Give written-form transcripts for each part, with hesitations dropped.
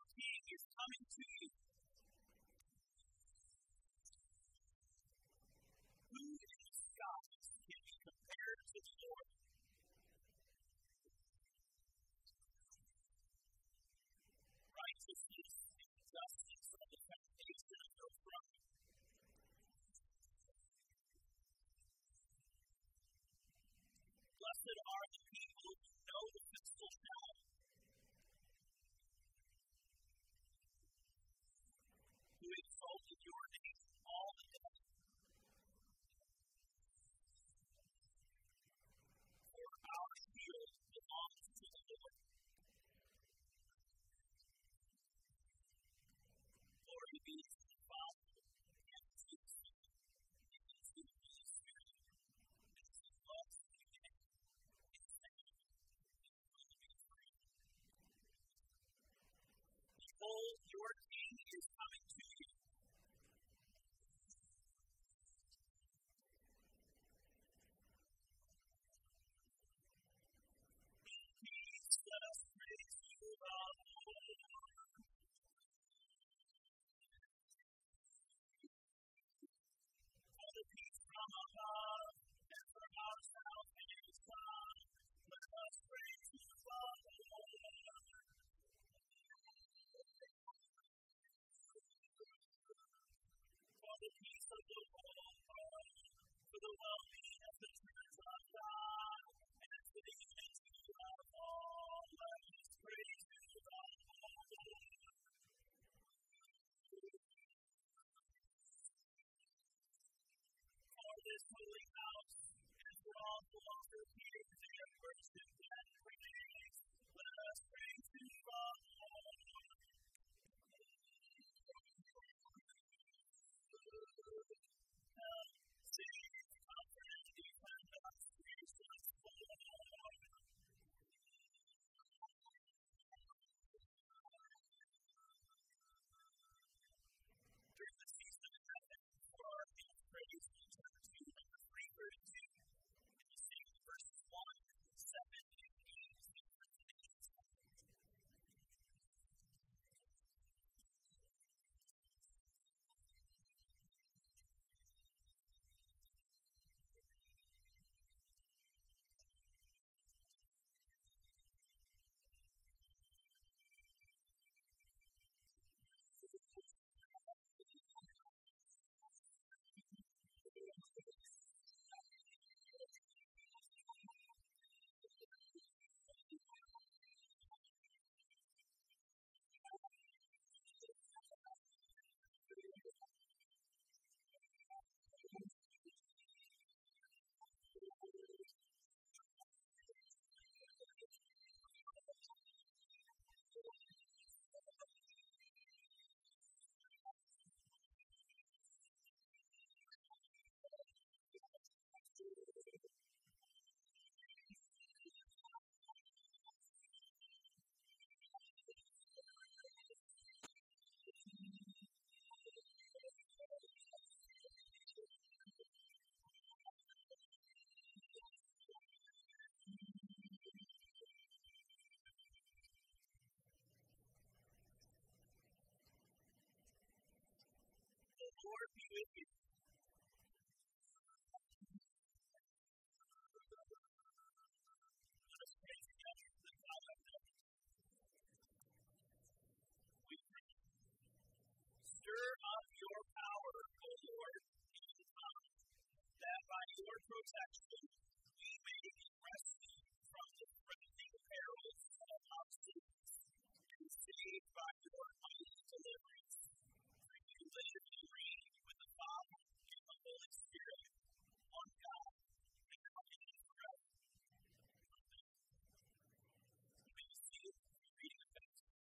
King is coming to you. Who in the skies can be compared to the Lord? Righteousness and justice are the foundation of your throne. Blessed are the people who know the physical power, who exalted your name all the day. For our shield belongs to the Lord. Glory be to the Father, and to the Son, and to the Holy Spirit, as it was in the beginning, is now, and will be forever. Behold, your King is coming to you. Peace, let us praise you, O Lord. For the peace from above, and from our salvation, let us praise you, O Lord. For the peace of the world, for the well-being of the church of God, and for the unity of all, let us praise you, O Lord. For this holy house, and for all who offer here their worship and praise, let us praise you, O Lord. Save, comfort, and defend us, gracious Lord. During the season of Advent, for our King's praise, we turn to number 332, and we sing verses 1, 7, and 8 in Presentation Song. The Lord be with you. Let us pray together the God of heaven. We pray. Stir up your power, O Lord, in time, that by your protection we may be rescued from the threatening perils of obstacles and saved by your mighty deliverance. For you live and reign with the Father and the Holy Spirit, one God, now and forever. Amen. You may be seated for the reading of God's word.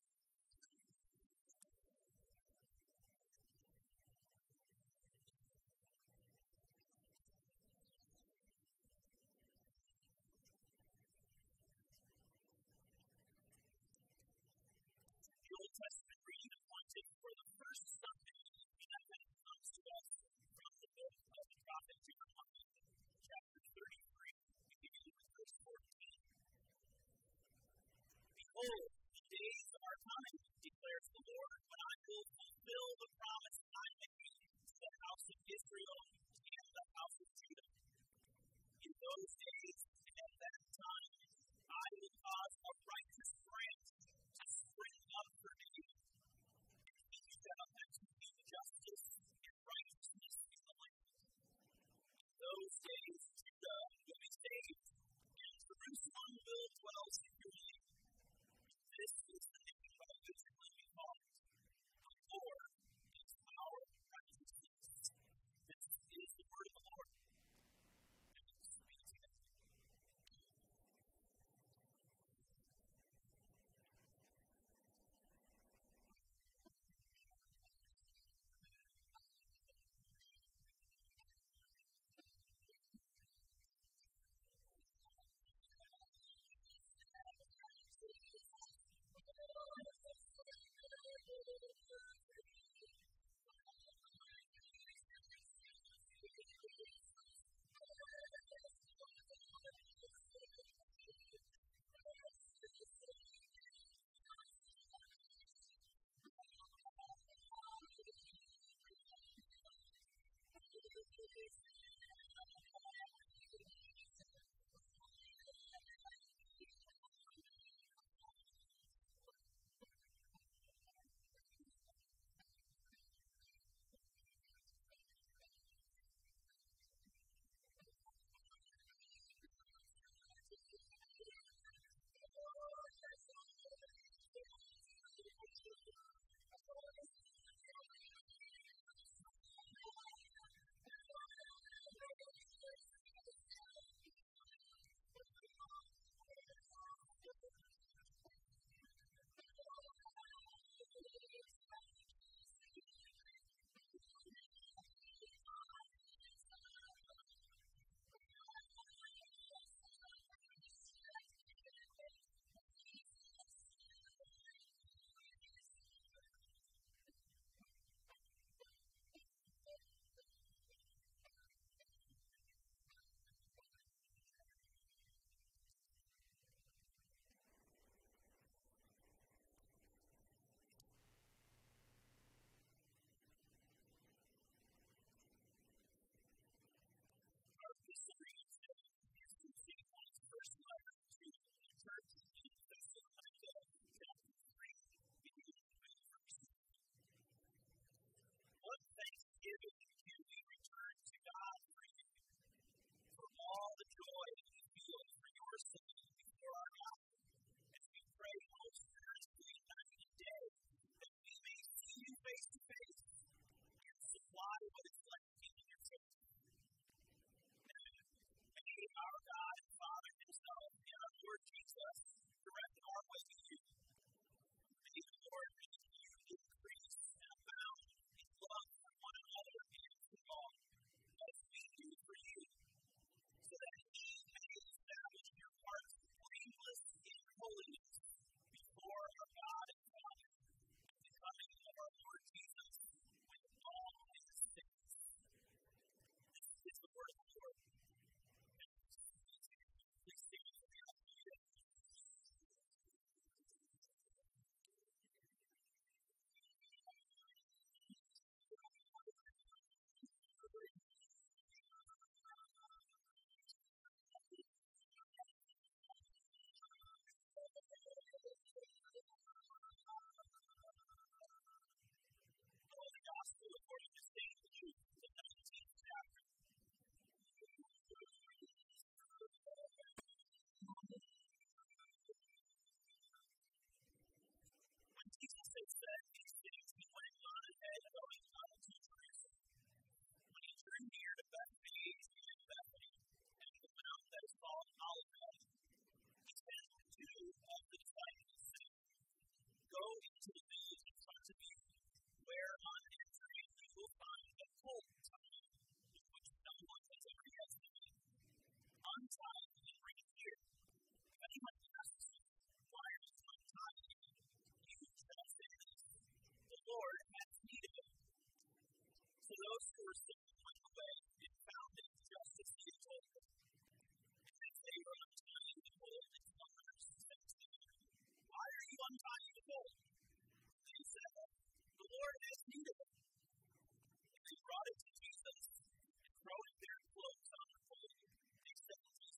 The Old Testament reading appointed for the first Sunday in Advent comes to us from the book of the prophet Jeremiah, chapter 33, beginning with verse 14. Behold, the days are coming, those days and at that time, I will cause a righteous branch to spring up for me, and he shall execute justice and righteousness in the land. In those days, Judah will be saved, and Jerusalem will dwell securely. This is the name by which it will be called. The Lord is our righteousness. This is the word of the Lord. Thanks be to God. First letter to the church in Thessalonica, chapter 3, beginning with verse 1. What thanksgiving do we return to God for you, for all the joy we feel for your sake before our God, as we pray most earnestly night and day, that we may see you face to face and supply what is lacking in your faith. May our God and Father Himself and our Lord Jesus direct our way to you. May the Lord make you increase and abound in love for one another and for all, as we do for you, so that He may establish your hearts blameless in holiness before our God and Father, at the coming of our Lord Jesus with all His saints. This is the word of the Lord. Please stand for the Hallelujah. The Gospel according to St. Luke, the 19th chapter. When Jesus had said these things, he went on ahead going up to Jerusalem. When he drew near to Bethany and the mount that is called Olivet, he sent two of the disciples, saying, Go into the village in front of you, where on entering you will find a colt tied, with which no one has ever yet seen. Untie it and bring it here. If anyone asks you, Why are you untying it? You shall say this, The Lord has need of it. So those who were sitting went away and found it just as he had told them. And as they were untying the colt, its owners said to them, Why are you untying the colt? They said, The Lord has need of it. And they brought it to Jesus and throwing their clothes on the colt, they said to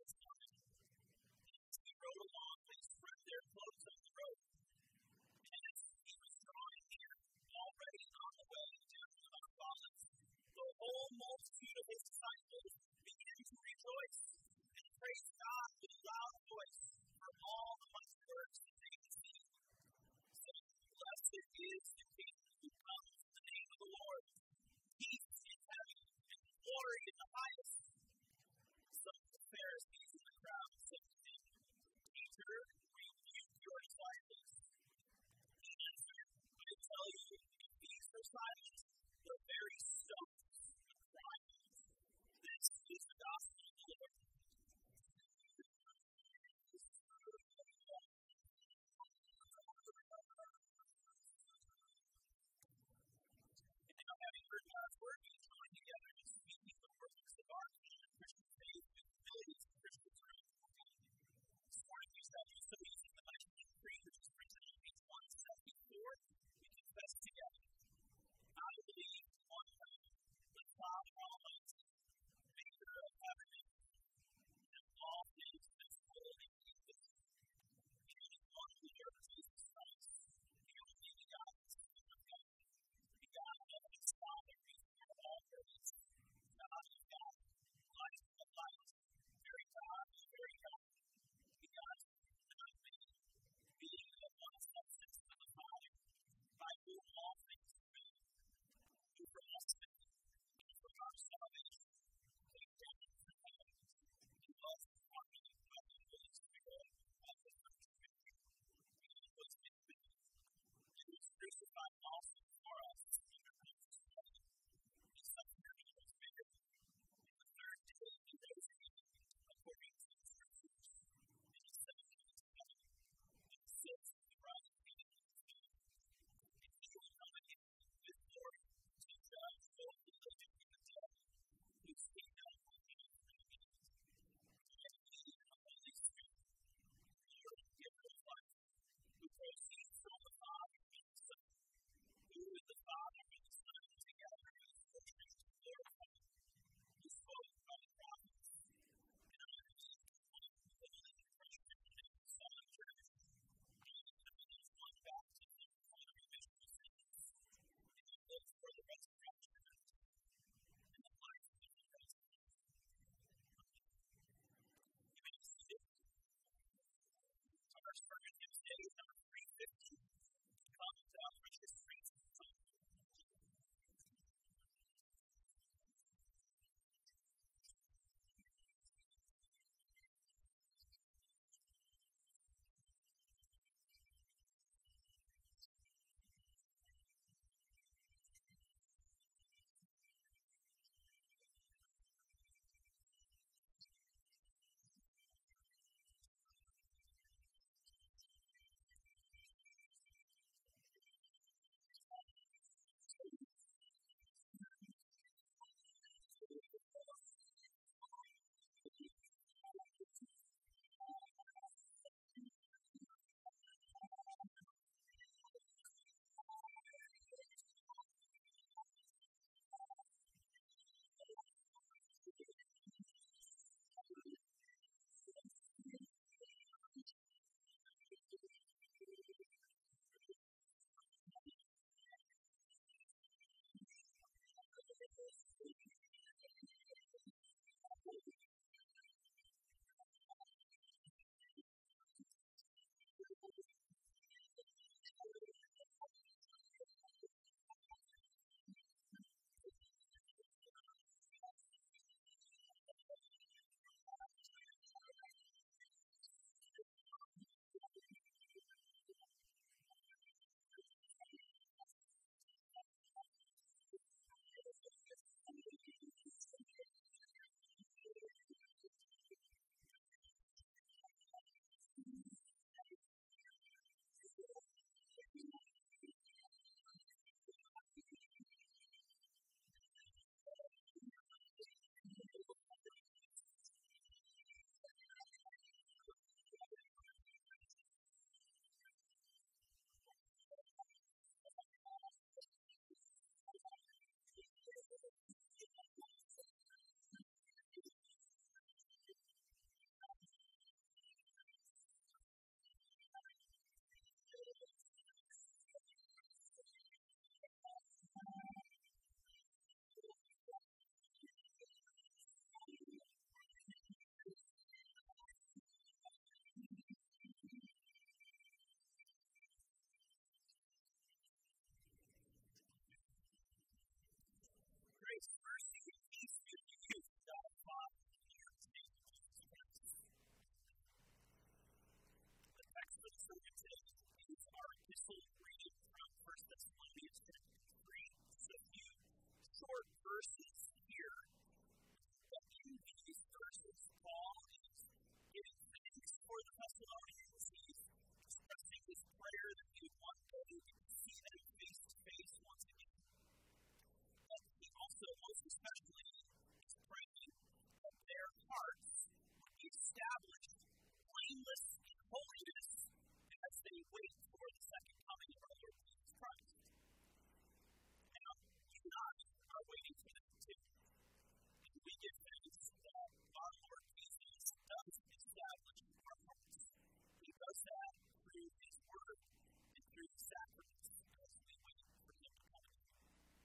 verses here, that in these verses, Paul is giving thanks for the Thessalonians. He's expressing his prayer that he would one day see them face to face once again. But he also, most especially, is praying that their hearts would be established blameless in holiness as they wait for the second coming of our Lord Jesus Christ. Now, you and I are waiting for that too. And we give thanks that our Lord Jesus does establish our hearts. He does that through His Word and through the sacraments as we wait for Him to come again.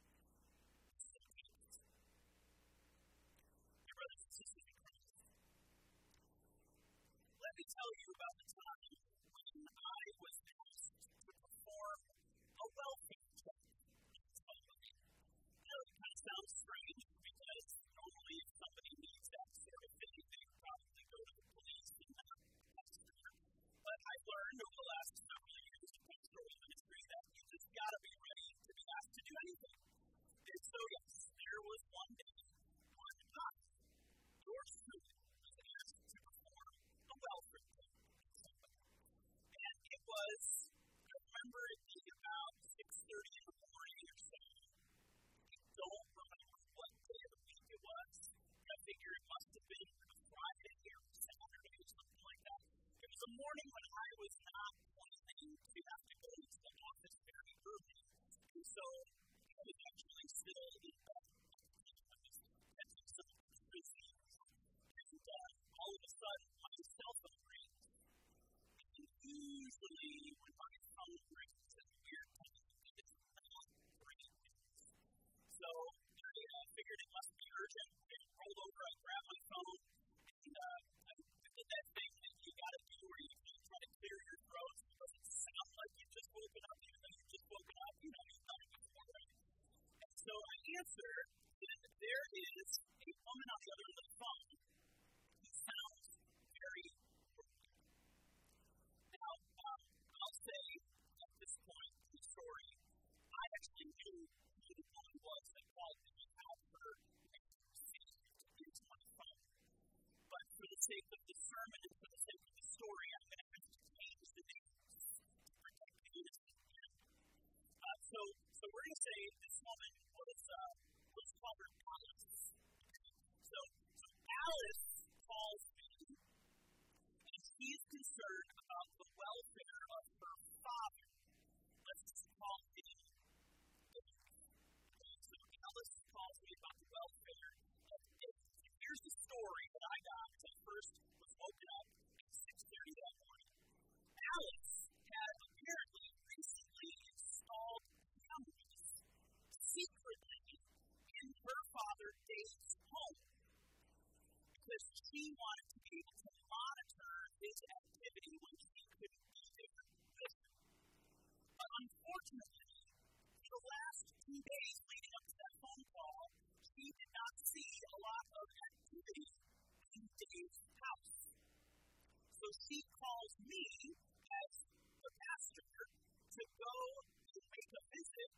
Dear brothers and sisters in Christ, let me tell you about the time when I was asked to perform a welfare check. Now, it kind of sounds strange because normally if somebody needs that sort of thing, they would probably go to the police and not pastor. But I've learned over the last several years in pastoral ministry that you just got to be ready to be asked to do anything. And so, yes, there was one day when I, yours truly, was asked to perform a welfare check. And it was, I remember it being about 6:30 in the morning or so. I don't remember what day of the week it was. I figure it must have been a Friday or Saturday or something like that. It was a morning when I was not planning to have to go to the office very early. And so I was actually still in bed. I was catching some busy. And all of a sudden, my cell phone rings. And usually, when my phone rings at a weird time, it's not great news. So I figured it must be urgent. I rolled over, I grabbed my phone, and I did that thing that you got to do where you try to clear your throat so it doesn't sound like you've just woken up, even though you've just woken up, you've done it before, right? And so I answer, and there is a woman on the other end of the phone who sounds very broken. Now, I'll say at this point in the story, I actually knew who the woman was that called me out for into my phone. But for the sake of the sermon and for the sake of the story, I'm going to have to change the names to protect the innocent. So we're going to say this woman was called her Alice. So Alice calls me, and she is concerned about the welfare of her father. Let's just call him Dave. So Alice calls me about the welfare of Dave. Here's the story that I got when I first was woken up at 6:30 that morning. Alice had apparently recently installed cameras secretly in her father Dave's home because she wanted to be able to monitor his activity when she couldn't be there with him. But unfortunately, for the last 2 days leading up to that phone call, she did not see a lot of activity in Dave's house. So she calls me as the pastor to go and make a visit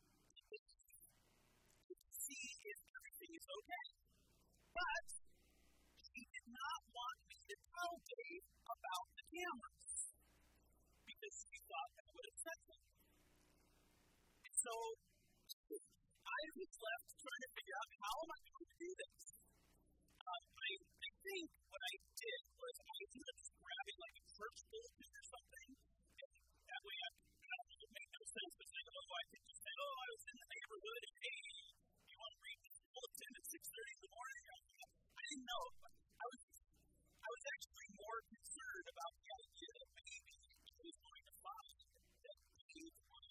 to see if everything is okay. But she did not want me to tell Dave about the cameras because she thought that would upset him. And so I was left trying to figure out how am I going to do this. I think what I did was I ended up just grabbing like a church bulletin or something, and that way it would make no sense to say, I could just say, I was in the neighborhood, and hey, you want to read this bulletin at 6:30 in the morning? I didn't know. I was actually more concerned about the idea that maybe I was going to find that Dave was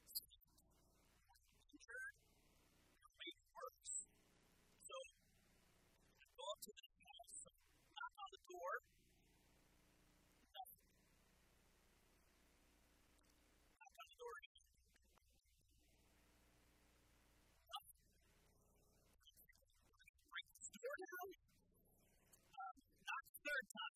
injured or maybe worse. So I go up to this house, knock on the door, nothing. Knock on the door again. Nothing. Break this door down. Knock the third time.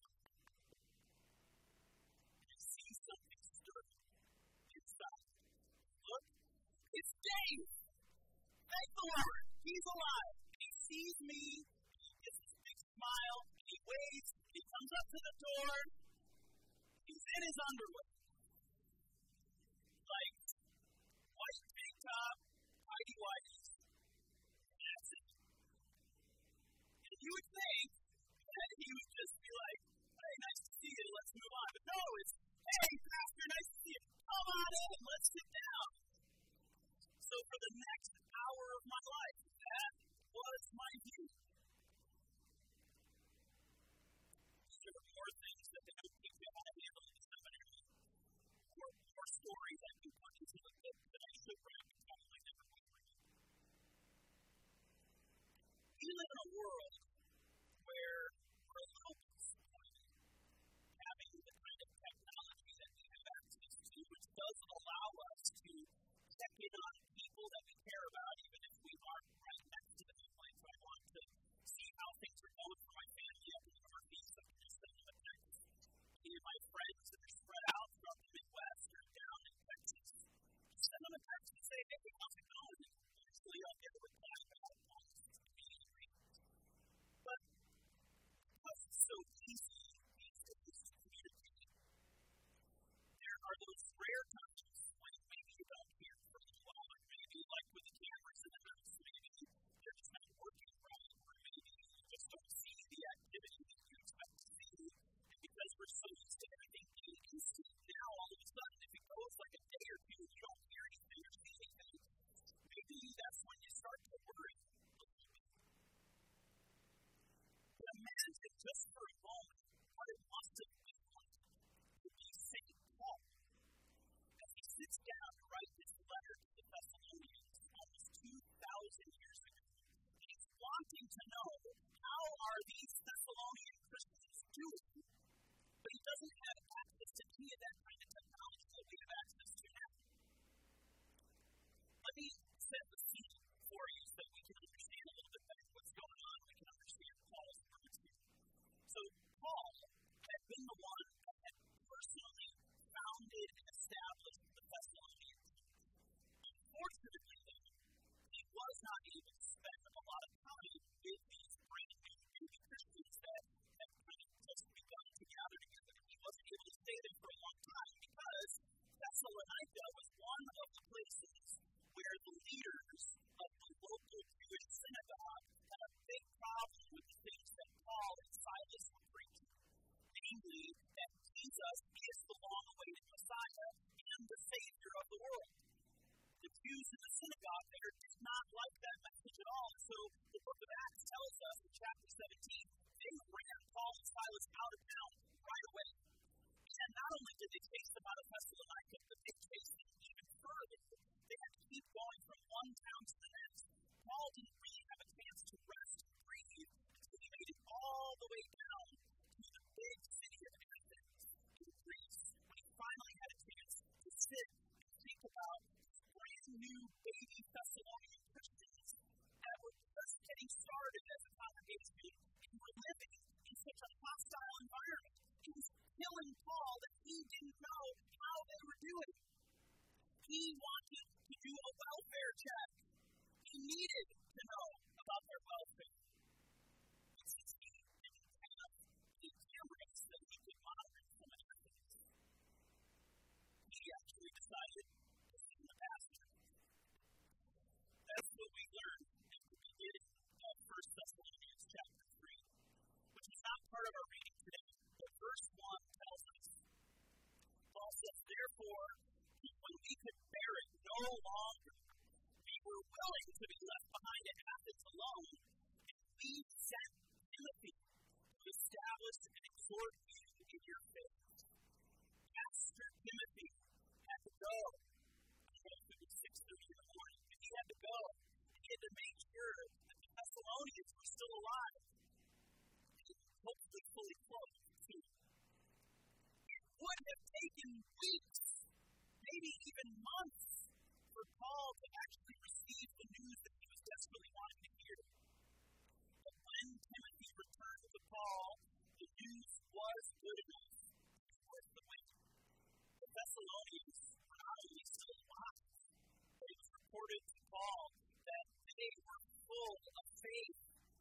And I see something stirring inside. Look, it's Dave. Thank the Lord. He's alive. sees me, he gets this big smile, and he waves, and he comes up to the door, he's in his underwear. Like, white tank top, tighty-whities, and that's it. And you would think that he would just be like, hey, nice to see you, let's move on. But no, it's, hey, Pastor, nice to see you. Come on in, let's sit down. So for the next hour of my life, that was my view. There were more things that they don't teach you how to handle in the seminary, or more stories I can put into the book that I should write and probably never will read. We live in a world where we're a little disappointed having the kind of technology that we have access to, which does allow us to check in on people that we care about, even if we aren't right next to them. Like, I want to see how things are going for my family up in the Northeast. I can just send them a text. Any of my friends that are spread out throughout the Midwest or down in Texas, just send them a text and say, hey, how's it going? Usually I'll get a reply back once it's convenient. But because it's so easy these days to communicate, there are those rare times when maybe you don't hear for a while, or maybe like with the cameras in the house, maybe they're just not working right, or maybe you just don't see the activity that you expect to see. And because we're so used to everything being instant, now all of a sudden, if it goes like a day or two, you don't hear anything or see anything, maybe that's when you start to worry a little bit. But imagine just for a moment what it must have been like to be St. Paul as he sits down to write this letter to the Thessalonians almost 2,000 years ago. And he's wanting to know, how are these Thessalonian Christians doing? But he doesn't have access to any of that kind of technology that we have access to now. Let me set the scene for you so that we can understand a little bit better what's going on. We can understand Paul's words here. So Paul had been the one that had personally founded and established the Thessalonians. Unfortunately, though, he was not able to spend a lot of time with these brand new baby Christians that had kind of just begun to gather together. He wasn't able to stay there for a long time because Thessalonica was one of the places where the leaders of the local Jewish synagogue had a big problem with the things that Paul and Silas were preaching. Namely, that Jesus is the long-awaited Messiah and the Savior of the world. The Jews in the synagogue there did not like that message at all. So the book of Acts tells us in chapter 17, they ran Paul and Silas out of town right away. And not only did they chase them out of Thessalonica, but they chased them even further. They had to keep going from one town to the next. Paul didn't really have a chance to rest and breathe until he made it all the way down to the big city of Athens in Greece, when he finally had a chance to sit and think about brand new baby Thessalonian Christians that were just getting started as a congregation and were living in such a hostile environment. It was killing Paul that he didn't know how they were doing. He wanted to do a welfare check. He needed to know about their welfare. And since he didn't have the cameras that he could monitor from Athens, he actually decided to send the pastor. That's what we learned at the beginning of 1 Thessalonians chapter 3, which is not part of our reading today, but verse 1 tells us. Paul says, therefore, when we could bear it no longer, we were willing to be left behind at Athens alone, and we sent Timothy to establish and exhort you in your faith. Pastor Timothy had to go. I don't know if it was 6:30 in the morning, but he had to go. And he had to make sure that the Thessalonians were still alive. And hopefully fully clothed, too. It would have taken weeks, maybe even months, for Paul to actually receive the news that he was desperately wanting to hear. But when Timothy returned to Paul, the news was good enough. It was the wait. The Thessalonians were not only still alive, but it was reported to Paul that they were full of faith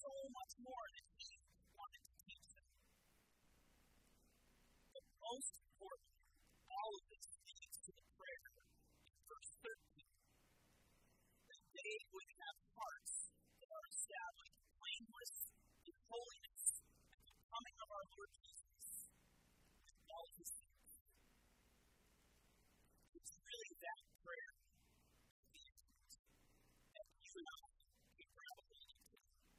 so much more that he wanted to teach them. But most important, all of this leads to the prayer in verse 13. That they would have hearts that are established blameless in holiness at the coming of our Lord Jesus with all his saints. It's really that prayer that you and I can grab a hold of.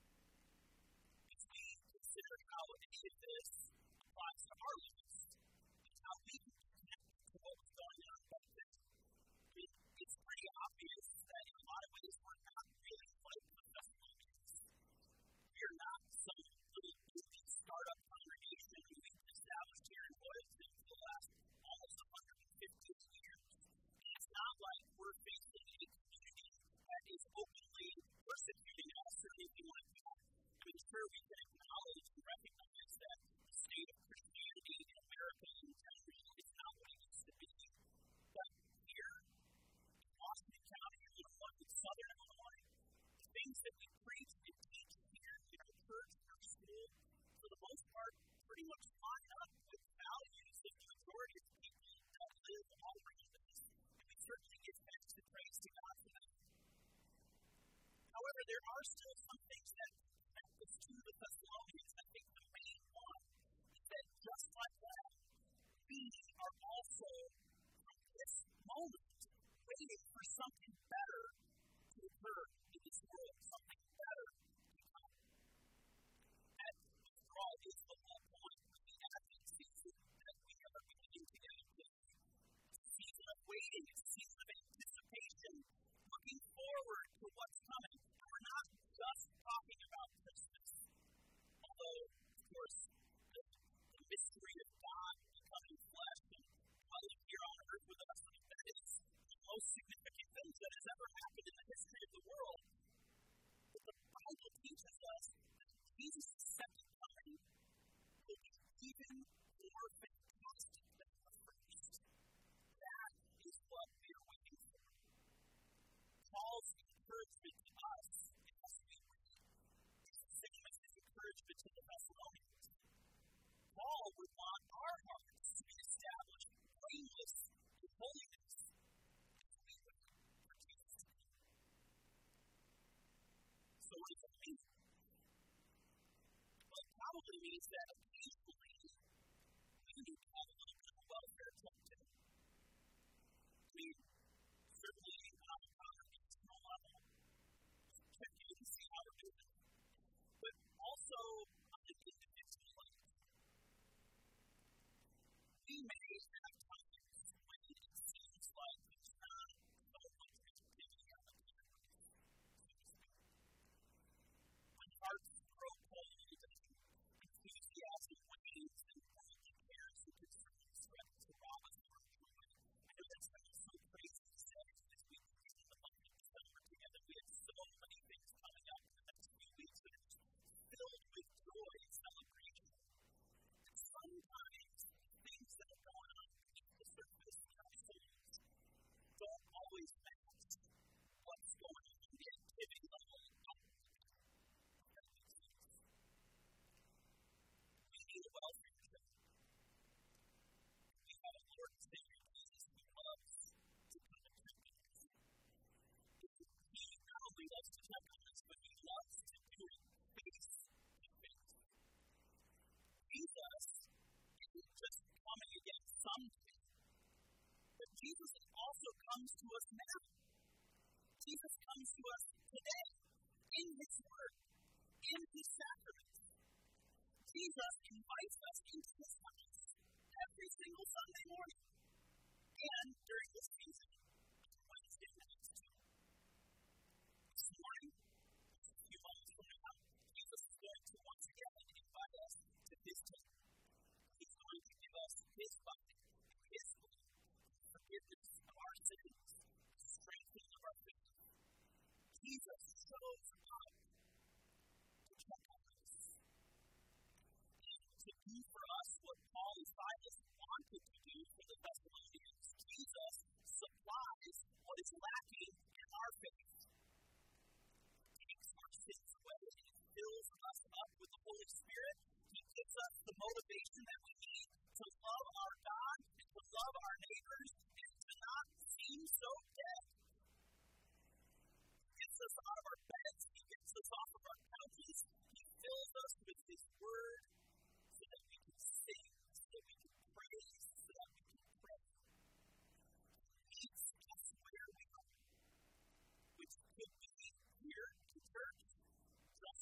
As we consider how any of this applies to our lives, and how we can connect to what was going on back then. It's pretty obvious that in a lot of ways we're not really like the Thessalonians. We are not some little goofy startup congregation who we've established here in Boylston for the last almost 150 years. And it's not like we're facing a community that is openly persecuting us or anything like that. I'm sure we can acknowledge and recognize that the state of Christianity in America in general is not what it used to be. But here, in Washington County, in southern Illinois, the things that we preach and teach here in our church and our school, for the most part, pretty much line up with values of the majority of people that live all around us. And we certainly give thanks and praise to God for that. However, there are still some things that connect us to the Thessalonians. I think the main one is that just like that, we are also, from this moment, waiting for something better to occur in this world, something better to come. And after all, it's the whole point of the Advent season that we are beginning to get into. It's a season of waiting, it's a season of anticipation, looking forward to what's coming. And we're not just talking about Christmas, although, of course, the mystery of God becoming flesh and dwelling here on earth with us, that is the most significant thing that has ever happened in the history of the world. But the Bible teaches us that Jesus' second coming will be even more fantastic than the first. That is what we are waiting for. Paul's encouragement to us, as we read, is the same as his encouragement to the Thessalonians. Paul would want our hearts to be established blameless in holiness as we wait for Jesus to come. So what does that mean? Well, it probably means that occasionally we need to have a little bit of a welfare check too. I mean, certainly on a congregational level, check in and see how we're doing. But also on an individual level. We may have times when it seems like there's not so much activity on the campus, so to speak. When hearts grow cold and enthusiasm wanes and worldly cares and concerns threaten to rob us of our joy. I know that sounds so crazy to say as we begin the month of December together. We have so many things coming up in the next few weeks that are just filled with joy and celebration. And sometimes things that are going on beneath the surface in our souls don't always match what's going on in the activity level outwardly. That makes sense. We need a welfare check. We have a Lord and Savior Jesus who loves to come and check on us. He not only loves to check on us, but he loves to do it face to face. Jesus isn't just coming again someday, but Jesus also comes to us now. Jesus comes to us today, in his word, in his sacraments. Jesus invites us into his house every single Sunday morning, and during this season, on Wednesday nights too. This morning, a few moments from now, Jesus is going to once again invite us to his table. He's going to give us his body and his blood, forgiveness of our sins, strengthening of our faith. Jesus shows up to check on us. And to do for us what Paul and Silas wanted to do for the Thessalonians, Jesus supplies what is lacking in our faith. He takes our sins away and fills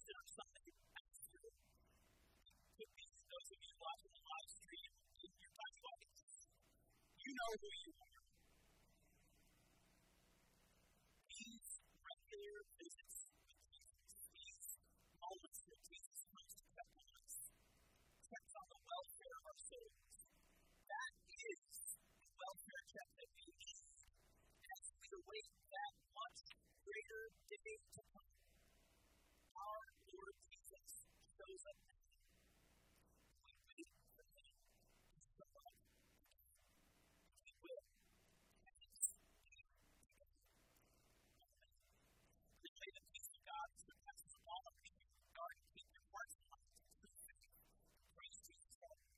posted on something after. Could be those of you watching the live stream, you're talking about it. You know who you are. These regular visits with Jesus, these moments that Jesus comes to check on us, checks on the welfare of our souls, that is the welfare check that we need as we await that much greater day to come. Our Lord Jesus shows up now. We wait for him to show up. He will. And it's here together. May the peace of God surpasses all understanding. Guard and keep your hearts and minds in true faith. Praise Jesus.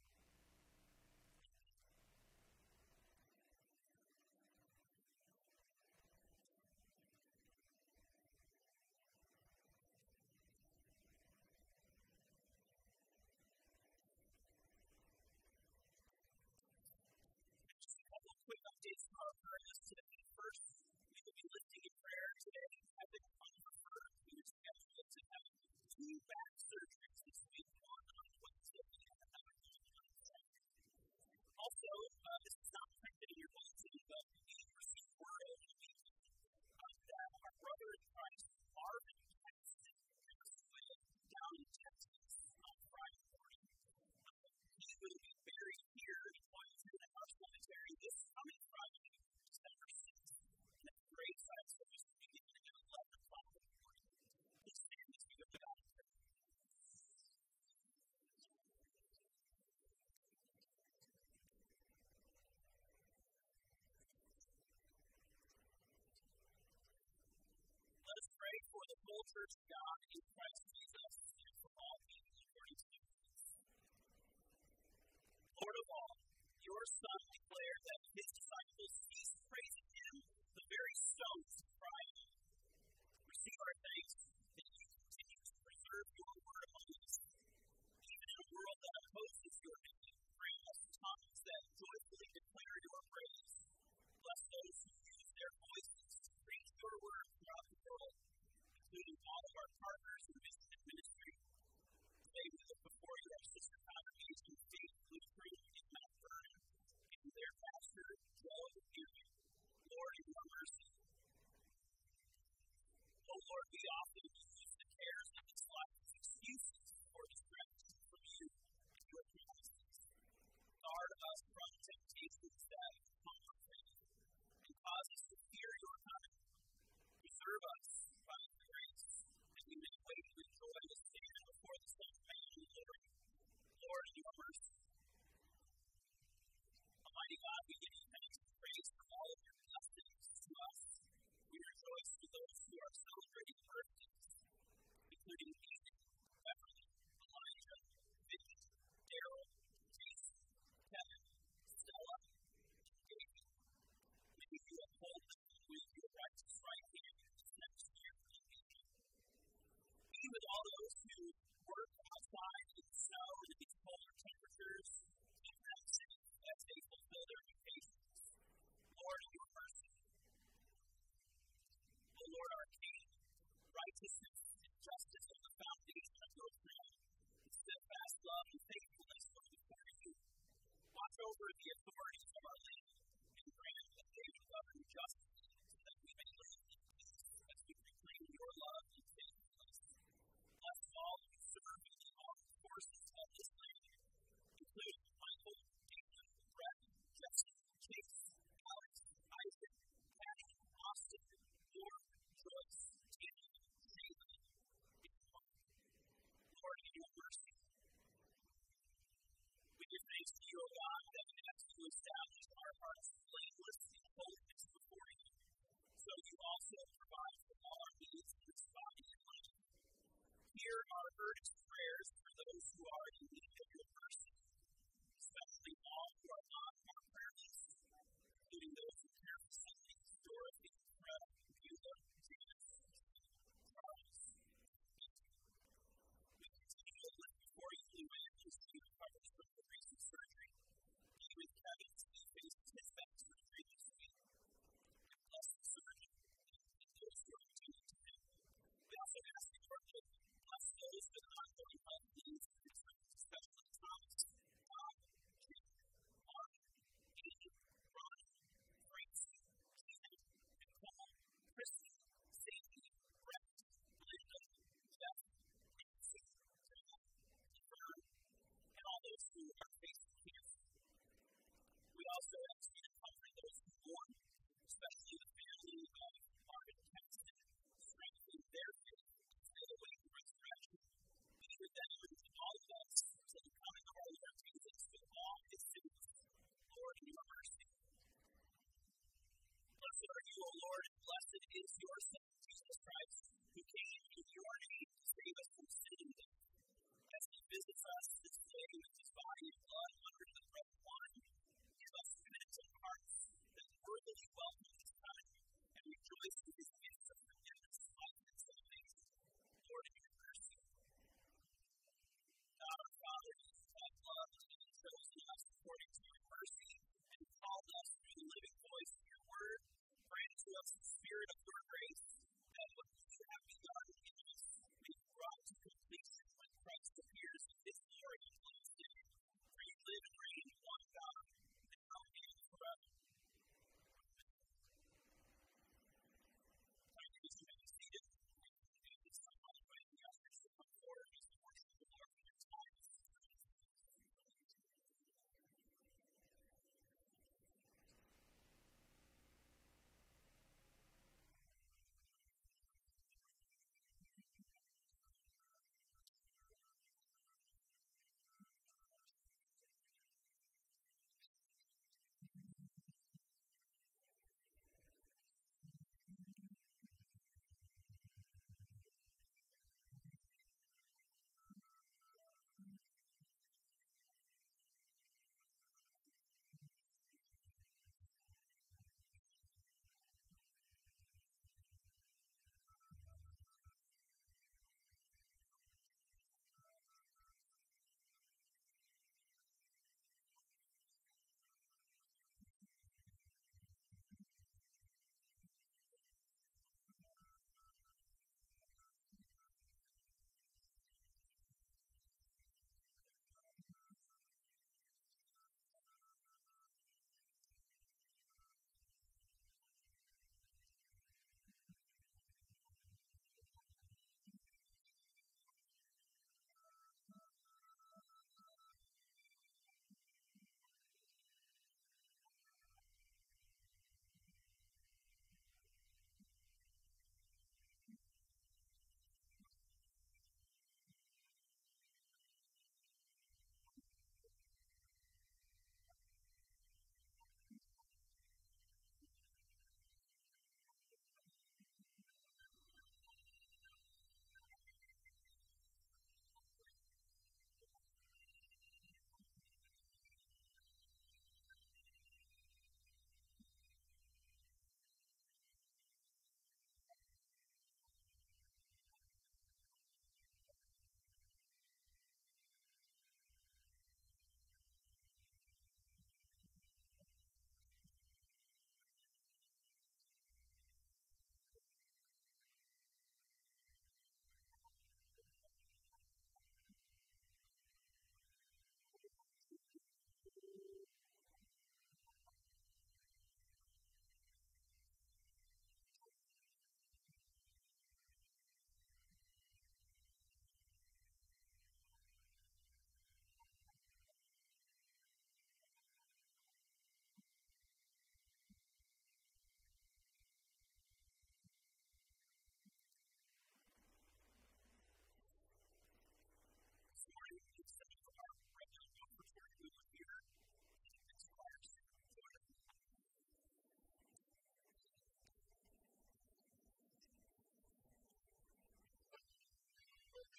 Just a couple of quick updates from our prayers today. First, we will be lifting in prayer today. I've been unreferred to scheduled to have 2 back surgeries this week, one on Wednesday and another one on Friday. Also, this is not printed in your bulletin, but we received word over the weekend that our brother in Christ, Marvin Paxton, passed away down in Texas on Friday morning. He will be buried here in Washington at our cemetery this coming Friday, December 6th. And the graveside service will begin at 11 o'clock in the morning. Please stand as we go to God in prayer. Let us pray for the whole church of God in Christ Jesus and for all people according to your will. Lord of all, your Son declared that his disciples ceased praising him, the very stones cry out. Receive our thanks that you continue to preserve your word among us. Even in a world that opposes your name, grant us tongues that joyfully declare your praise. Bless those who use their voices to preach your word throughout the world, including all of our partners in mission and ministry. Today we look before you, our sister congregation, Faith Lutheran in Mount Vernon, and their pastor, Joe Erie. Lord, in your mercy. Oh Lord, we often use the cares of this life as excuses for distraction from you and your promises. Guard us from temptations that come our faith, and cause us to fear your coming. Preserve us by your grace, and we may wait with joy to stand before the Son of Man in glory. Lord, in your mercy. Almighty God, we give you thanks and praise for all of your blessings to us. We rejoice for those who are celebrating birthdays, including Ethan, Beverly, Elijah, Vicky, Daryl, Jason, Kevin, Stella, and David. May you uphold them with your righteous right hand this next year of ages. Be with all those who work outside in the snow and in these colder temperatures, keep them safe as they fulfill their vocations. Lord, in your mercy. O Lord, our King, righteousness and justice are the foundation of your throne, and steadfast love and faithfulness go before you. Watch over the authorities of our land, and grant that they will govern justly, so that we may live in peace as we proclaim your love and faithfulness. Bless all who serve in the armed forces of this land, including Michael, Daniel, Brett, Jesse, Chase, Alex, Isaac, Patty, Austin, Lord, Joyce, Tammy, Shayla, and Mark. Lord, in your mercy. We give thanks to you, O God, that as you establish our hearts blameless in holiness before you, so you also provide for all our needs in this body and life. Hear our earnest prayers for those who are in need of your mercy, especially all who are not on our prayer list, including those who care for siblings, Dorothy, Fred, Beulah, Janice, Charles, and we continue to lift before you Blue Angels who recovers from the recent surgery. Be with Kevin as he faces his back surgery this week. And bless the surgeon and those who are attending to him. We also ask you, Lord, to bless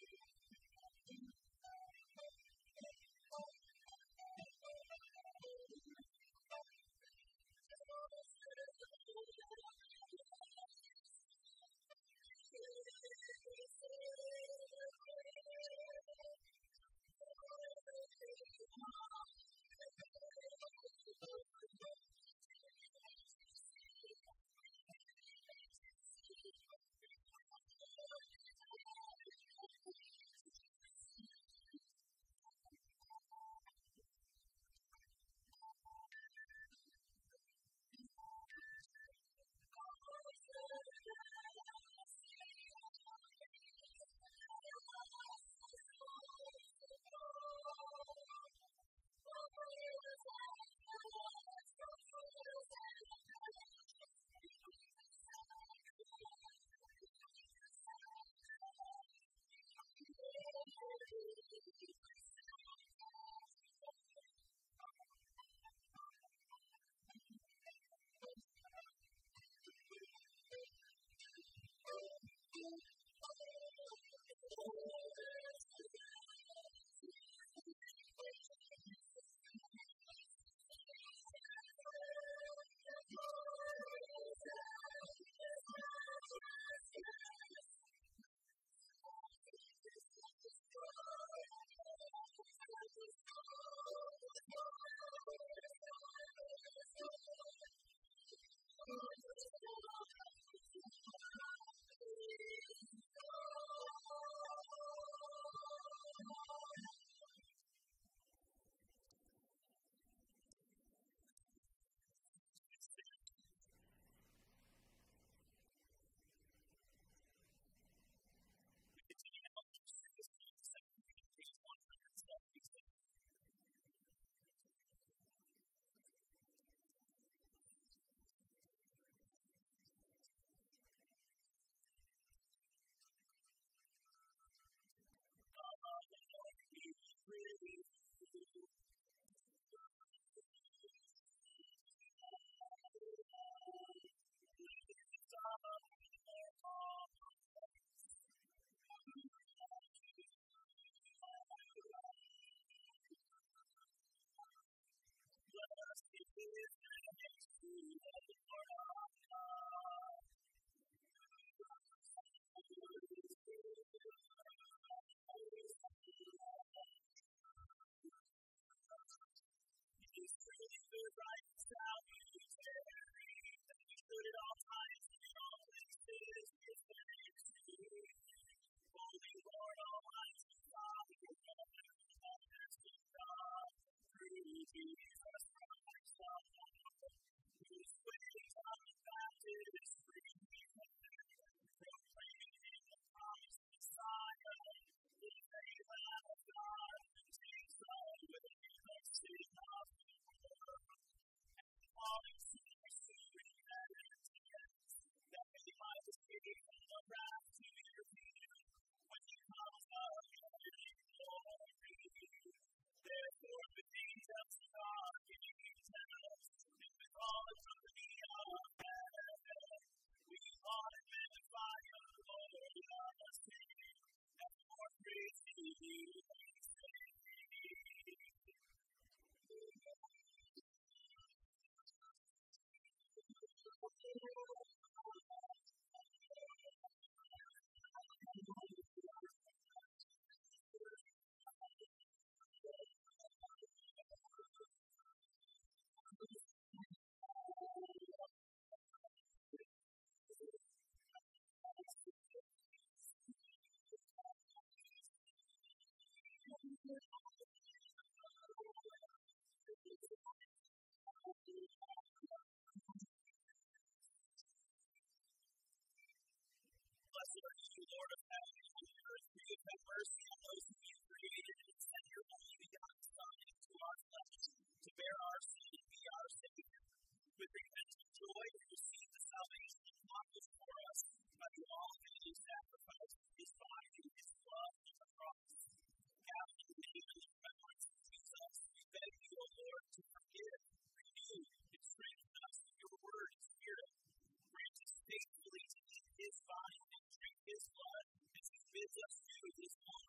Lord of heaven and earth, you have mercy on those whom you created and sent your only begotten Son into our flesh to bear our sin and be our Savior. With repentant joy, we receive the salvation accomplished for us by the all-avenging sacrifice of His body and His blood on the cross. Gathered in the name and remembrance of Jesus, we beg you, O Lord, to forgive, renew, and strengthen us in your word and spirit. Grant us faithfully to eat His body and drink His blood as He bids us do His own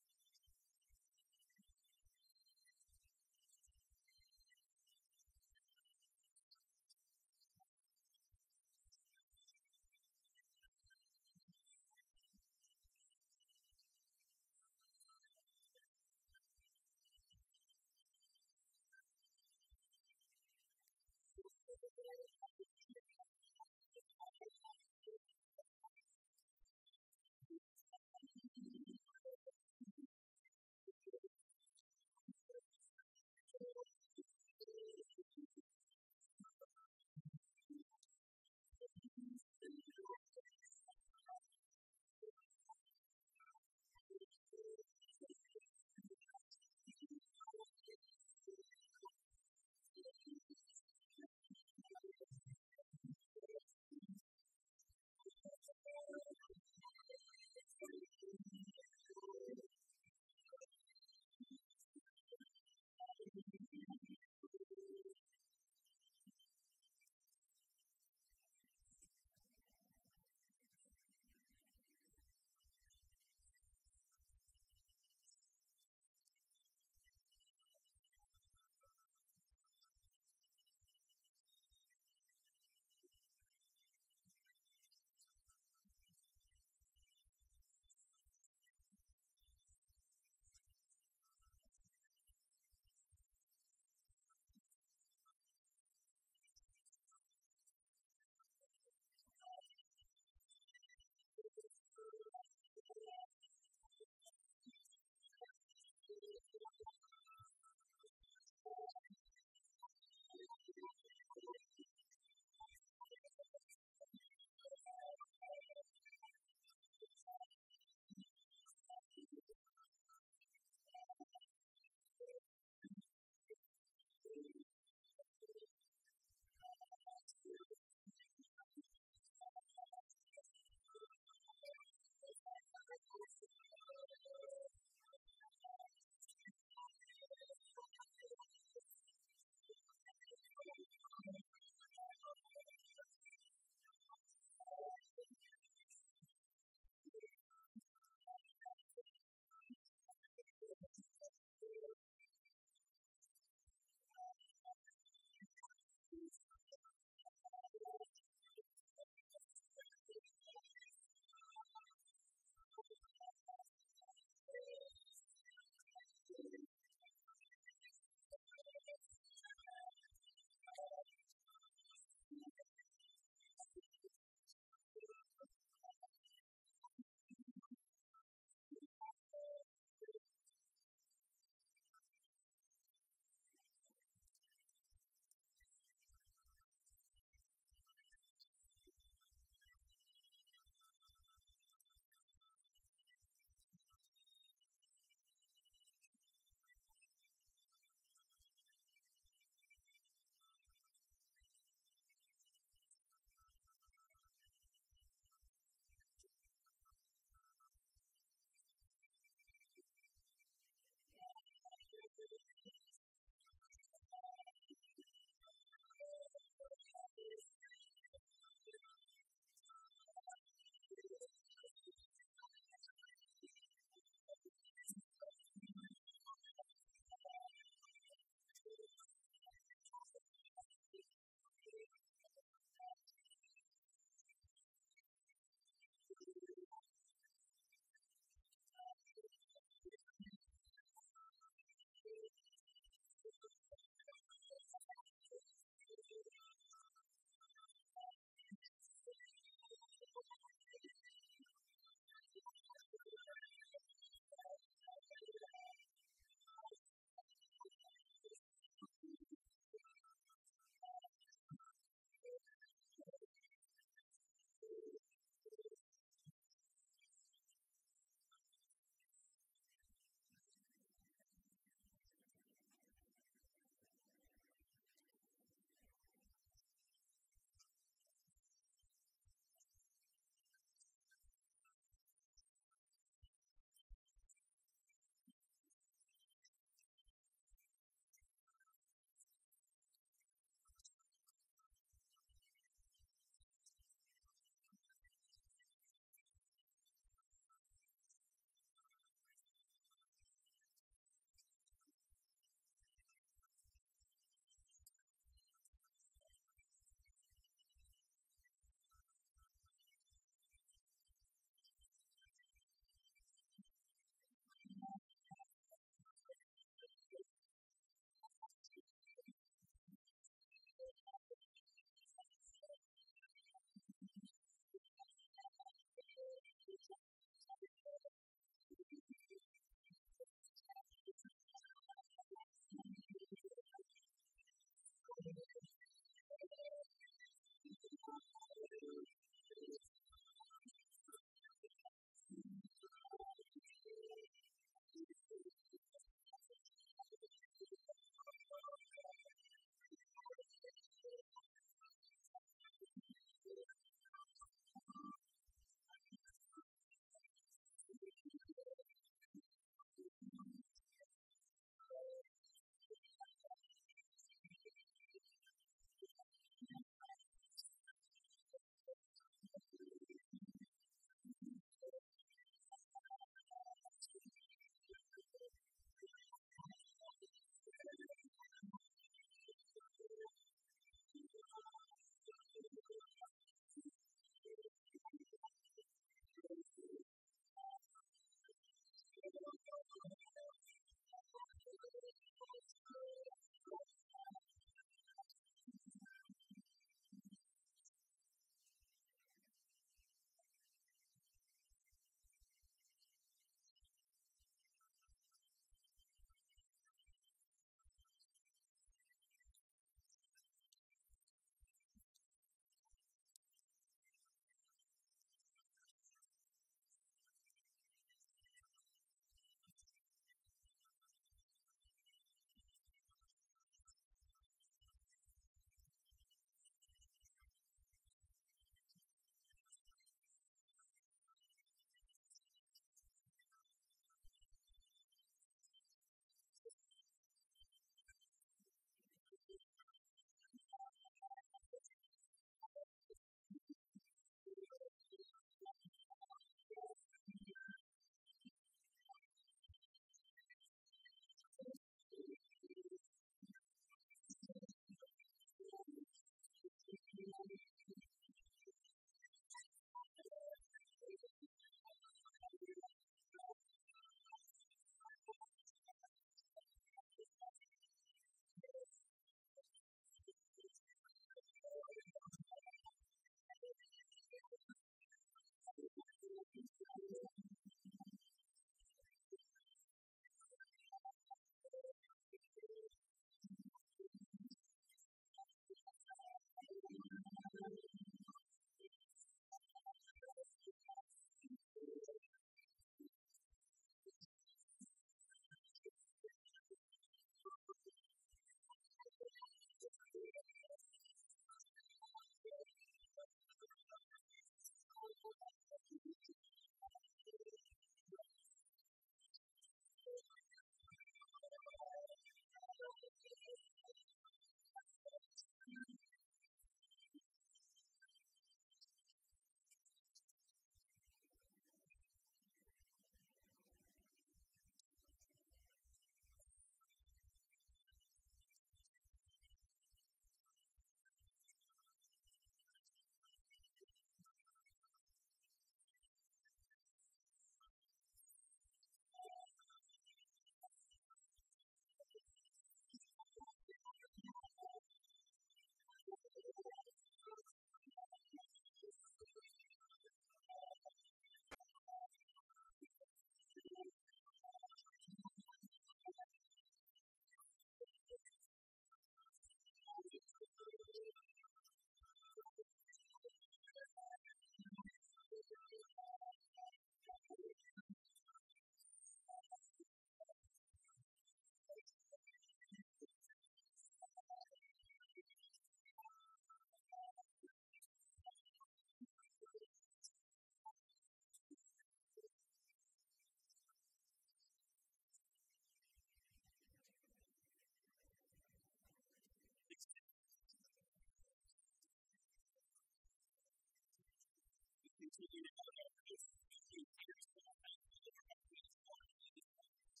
you know that this speaking to yourself and the Lord of these one these things.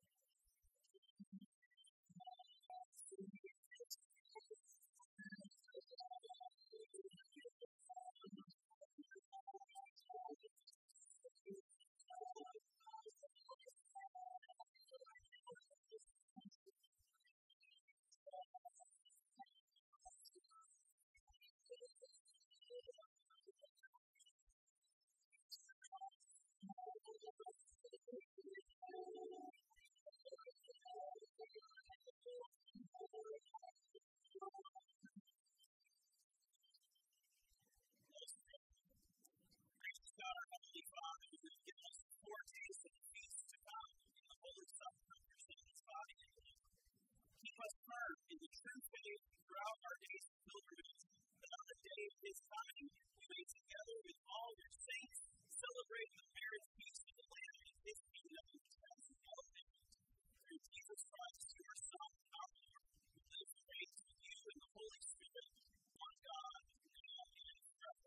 Gracious God, our Heavenly Father, who has given us 4 days of the feast to come in the holy supper of your Son's body and blood. Keep us firm in the true faith throughout our days of pilgrimage, that on the day of his coming we may together with all your saints celebrate the marriage feast of the Lamb and his kingdom as elevated. Through Jesus Christ, your Son, our Lord, who lives and reigns with you in the Holy Spirit, one God, now and forever.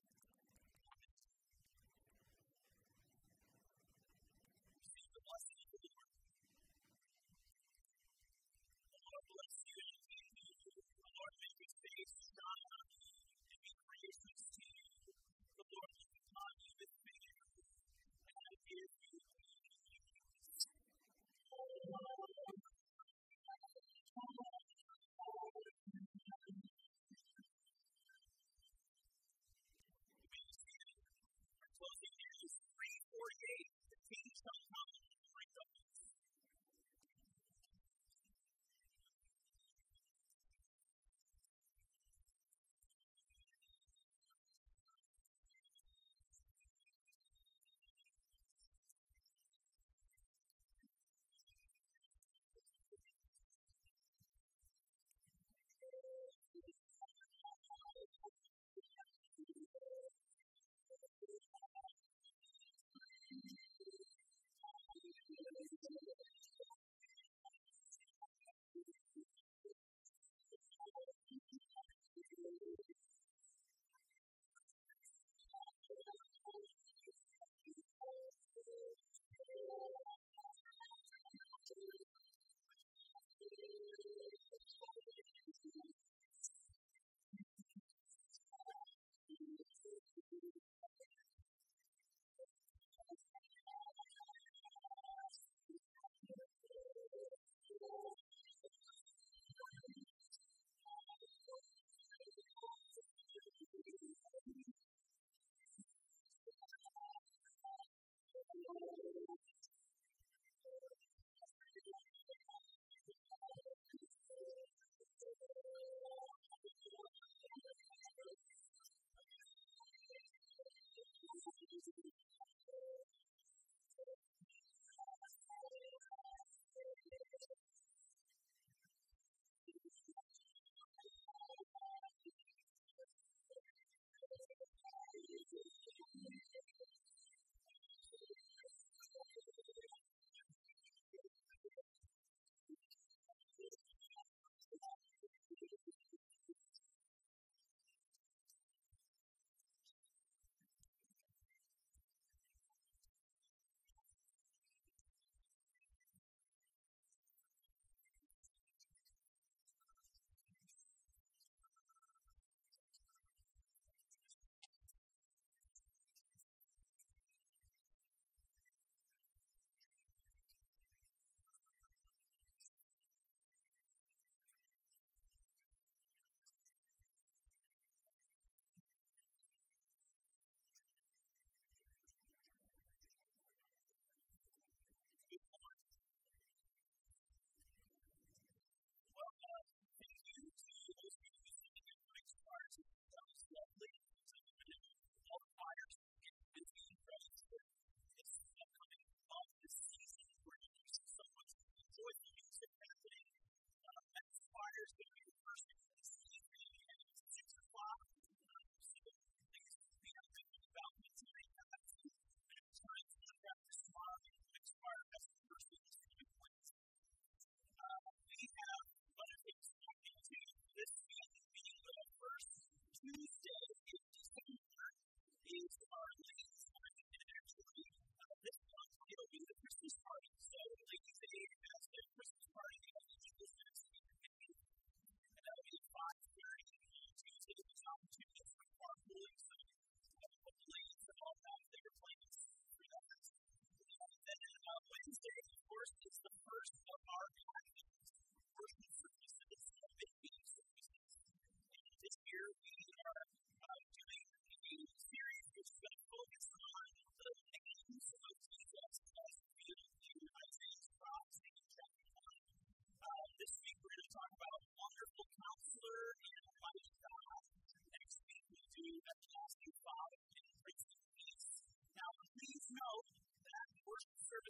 Receive the blessing of the Lord. The Lord bless you and keep you. The Lord make his face shine on you and be gracious to you. The Lord look upon you with favor and give you peace. Closing news 3:48. The king shall come like dogs.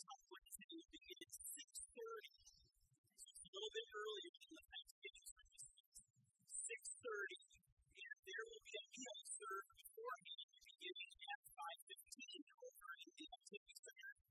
service on Wednesday will begin at 6:30. So it's a little bit earlier than the Thanksgiving service. 6:30. And there will be a meal served beforehand beginning at 5:15 over in the Activity Center.